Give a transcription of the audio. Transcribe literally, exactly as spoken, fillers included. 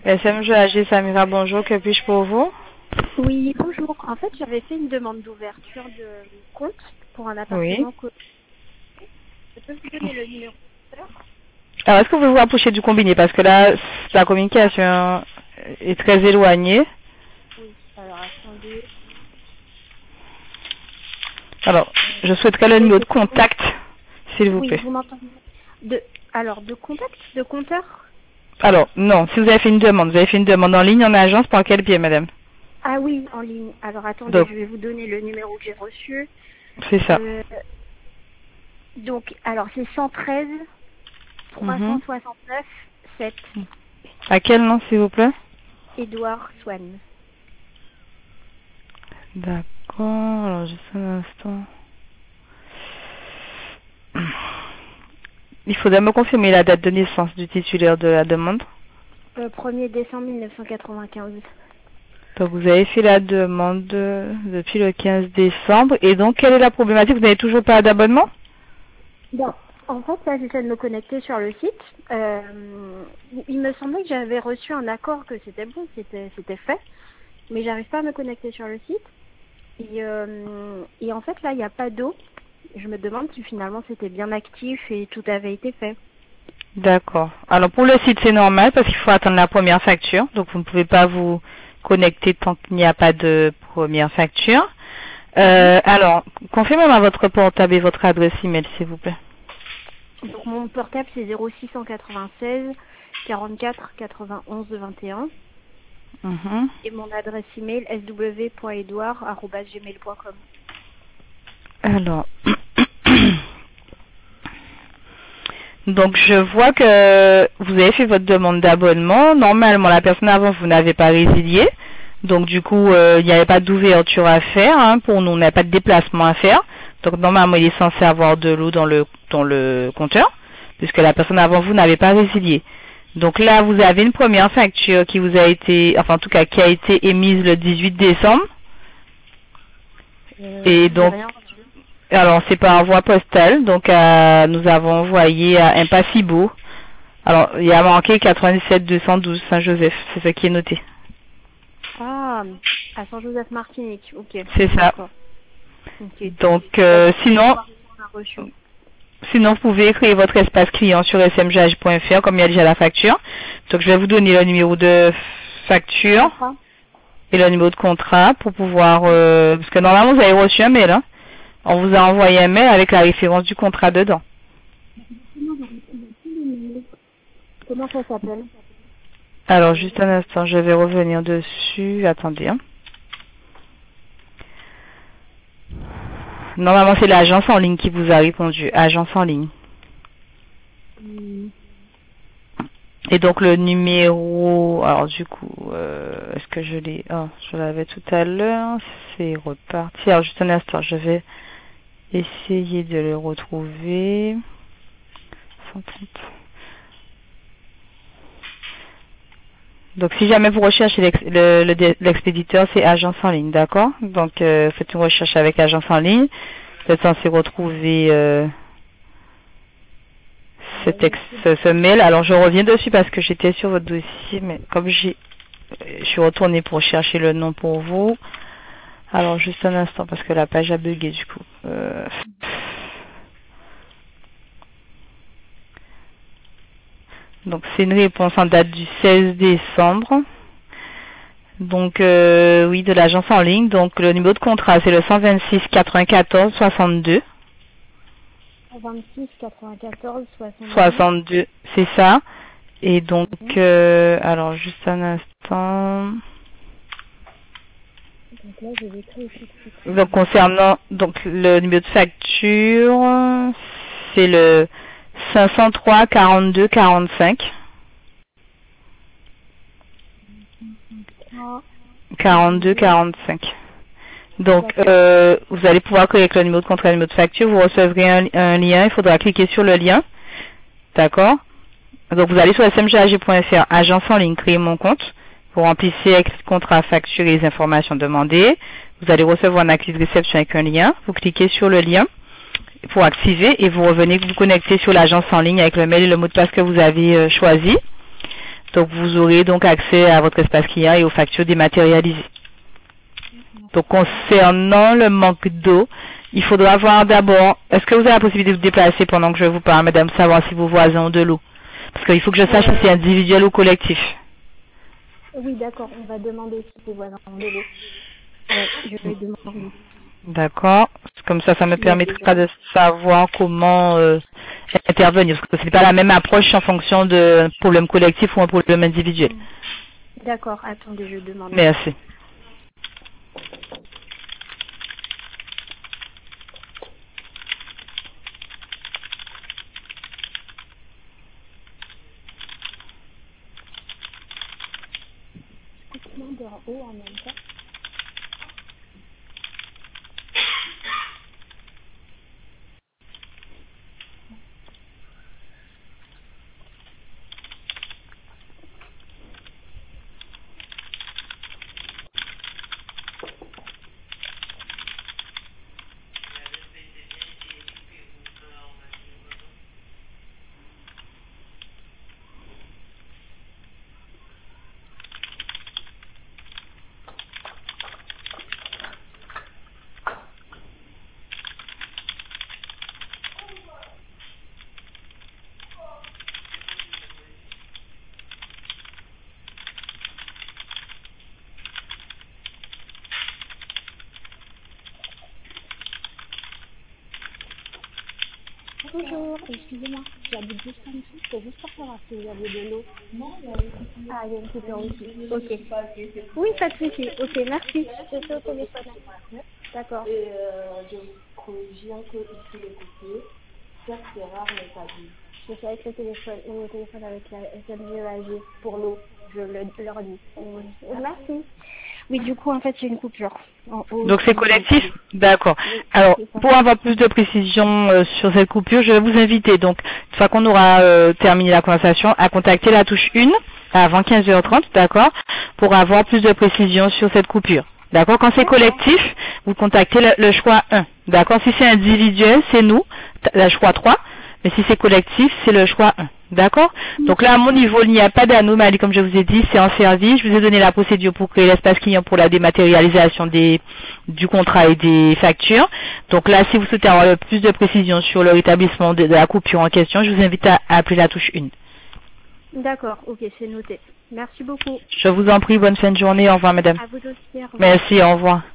S M G A G Samira, bonjour, que puis-je pour vous? Oui, bonjour. En fait, j'avais fait une demande d'ouverture de compte pour un appartement. Oui. Que... Je peux vous donner le numéro de l'heure? Alors, est-ce que vous vous rapprochez du combiné? Parce que là, la communication est très éloignée. Oui, alors attendez. Alors, je souhaiterais le numéro de contact, s'il vous Oui, plaît. vous m'entendez de... Alors, de contact, de compteur? Alors, non, si vous avez fait une demande, vous avez fait une demande en ligne, en agence, par quel biais, madame? Ah oui, en ligne. Alors, attendez, Donc, je vais vous donner le numéro que j'ai reçu. c'est ça. Euh, donc, alors, c'est cent treize trois cent Mhm. soixante-neuf sept. À quel nom, s'il vous plaît? Édouard Swann. D'accord, alors juste un instant. Il faudrait me confirmer la date de naissance du titulaire de la demande. Euh, premier décembre mille neuf cent quatre-vingt-quinze. Donc vous avez fait la demande depuis le quinze décembre. Et donc quelle est la problématique? Vous n'avez toujours pas d'abonnement? Bon, en fait, là, j'essaie de me connecter sur le site. Euh, il me semblait que j'avais reçu un accord que c'était bon, c'était c'était fait, mais j'arrive pas à me connecter sur le site. Et, euh, et en fait, là, il n'y a pas d'eau. Je me demande si finalement c'était bien actif et tout avait été fait. D'accord. Alors pour le site c'est normal parce qu'il faut attendre la première facture. Donc vous ne pouvez pas vous connecter tant qu'il n'y a pas de première facture. Euh, alors, confirmez-moi votre portable et votre adresse email s'il vous plaît. Donc mon portable c'est zéro six cent quatre-vingt-seize quarante-quatre quatre-vingt-onze vingt et un. Mhm. Et mon adresse email s w point edouard arobase gmail point com. Alors, donc je vois que vous avez fait votre demande d'abonnement. Normalement, la personne avant, vous n'avez pas résilié. Donc du coup, euh, il n'y avait pas d'ouverture à faire. Hein, pour nous, on n'a pas de déplacement à faire. Donc normalement, il est censé avoir de l'eau dans le dans le compteur, puisque la personne avant vous n'avait pas résilié. Donc là, vous avez une première facture qui vous a été, enfin en tout cas, qui a été émise le dix-huit décembre. Euh, Et j'ai donc, rien reçu. alors c'est par envoi postal. Donc euh, nous avons envoyé à Impassibo. Alors il y a manqué quatre-vingt-dix-sept deux cent douze Saint-Joseph. C'est ce qui est noté. Ah, à Saint-Joseph-Martinique, ok. C'est ça. D'accord. Ok. Donc Bah, euh, du coup, sinon, on a reçu. sinon vous pouvez créer votre espace client sur s m g h point f r comme il y a déjà la facture. Donc je vais vous donner le numéro de facture Contrat. et le numéro de contrat pour pouvoir, euh, parce que normalement vous avez reçu un mail. Hein. On vous a envoyé un mail avec la référence du contrat dedans. Comment ça s'appelle? Alors juste un instant, je vais revenir dessus. Attendez. Hein. Normalement c'est l'agence en ligne qui vous a répondu. Agence en ligne. Hmm. Et donc le numéro, alors du coup, euh, est-ce que je l'ai, oh, je l'avais tout à l'heure, c'est reparti. Alors juste un instant, je vais essayer de le retrouver. cent trente. Donc si jamais vous recherchez l'ex- le- le- l'expéditeur, c'est agence en ligne, d'accord? Donc euh, faites une recherche avec agence en ligne. Vous êtes censé retrouver euh, ce, texte, ce, ce mail. Alors je reviens dessus parce que j'étais sur votre dossier, mais comme j'ai, je suis retournée pour chercher le nom pour vous. Alors juste un instant parce que la page a bugué du coup. Euh... Donc c'est une réponse en date du seize décembre. Donc euh, oui, de l'agence en ligne. Donc le numéro de contrat c'est le cent vingt-six quatre-vingt-quatorze soixante-deux. vingt-six quatre-vingt-quatorze soixante-deux. soixante-deux, c'est ça. Et donc euh, alors juste un instant. Donc là, j'ai écrit tout de suite. Donc concernant donc le numéro de facture, c'est le cinq cent trois quarante-deux quarante-cinq. quarante-deux quarante-cinq. Donc euh, vous allez pouvoir créer avec le numéro de contrat et le numéro de facture, vous recevrez un, un lien, il faudra cliquer sur le lien. D'accord? Donc vous allez sur s m g a g point f r, agence en ligne, créer mon compte. Vous remplissez avec le contrat, facture et les informations demandées. Vous allez recevoir un accusé de réception avec un lien. Vous cliquez sur le lien pour activer et vous revenez vous connecter sur l'agence en ligne avec le mail et le mot de passe que vous avez euh, choisi. Donc vous aurez donc accès à votre espace client et aux factures dématérialisées. Donc concernant le manque d'eau, il faudra voir d'abord, est-ce que vous avez la possibilité de vous déplacer pendant que je vous parle, madame, savoir si vos voisins ont de l'eau? Parce qu'il faut que je sache si c'est individuel ou collectif. Oui, d'accord, on va demander si les voisins ont de l'eau. Ouais, je vais demander. D'accord. Comme ça, ça me permettra de savoir comment euh, intervenir. Parce que ce n'est pas la même approche en fonction d'un problème collectif ou un problème individuel. D'accord, attendez, je demande. Merci. En haut en même temps. Bonjour, excusez-moi, j'habite juste en dessous, c'est juste pour savoir si vous avez de l'eau. Non, il y a une coupure. Ah, il y a une coupure aussi. Ok. Oui, pas de souci. Ok, merci. Je suis au téléphone. D'accord. Et euh, je préviens que ici les coupures, certes c'est rare mais ça dit. Je suis avec le téléphone, au téléphone avec la S M G E A G pour l'eau, je le, leur dis. Euh, merci. Oui, du coup, en fait, c'est une coupure. En haut, Donc c'est collectif? D'accord. Alors, pour avoir plus de précision euh, sur cette coupure, je vais vous inviter, donc, une fois qu'on aura euh, terminé la conversation, à contacter la touche un avant quinze heures trente, d'accord, pour avoir plus de précision sur cette coupure. D'accord? Quand c'est collectif, vous contactez le, le choix un. D'accord? Si c'est individuel, c'est nous, le choix trois. Mais si c'est collectif, c'est le choix un. D'accord? Donc là, à mon niveau, il n'y a pas d'anomalie, comme je vous ai dit, c'est en service. Je vous ai donné la procédure pour créer l'espace client pour la dématérialisation des, du contrat et des factures. Donc là, si vous souhaitez avoir le plus de précision sur le rétablissement de, de la coupure en question, je vous invite à, à appeler la touche un. D'accord, ok, c'est noté. Merci beaucoup. Je vous en prie, bonne fin de journée. Au revoir, madame. À vous aussi, au revoir. Merci, au revoir.